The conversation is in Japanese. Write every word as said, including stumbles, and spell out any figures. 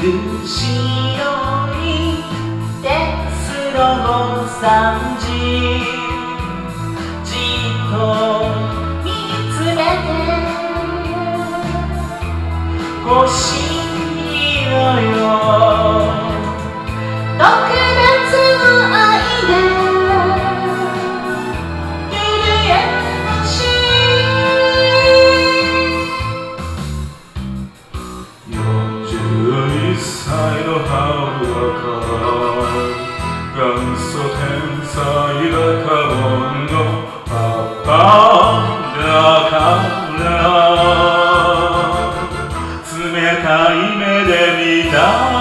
しよい鉄道のさんじじっと見つめて欲しいのよ特別の愛で揺れやしよんじゅういっさいの春は元祖天才だからのパパだから冷たい目で見た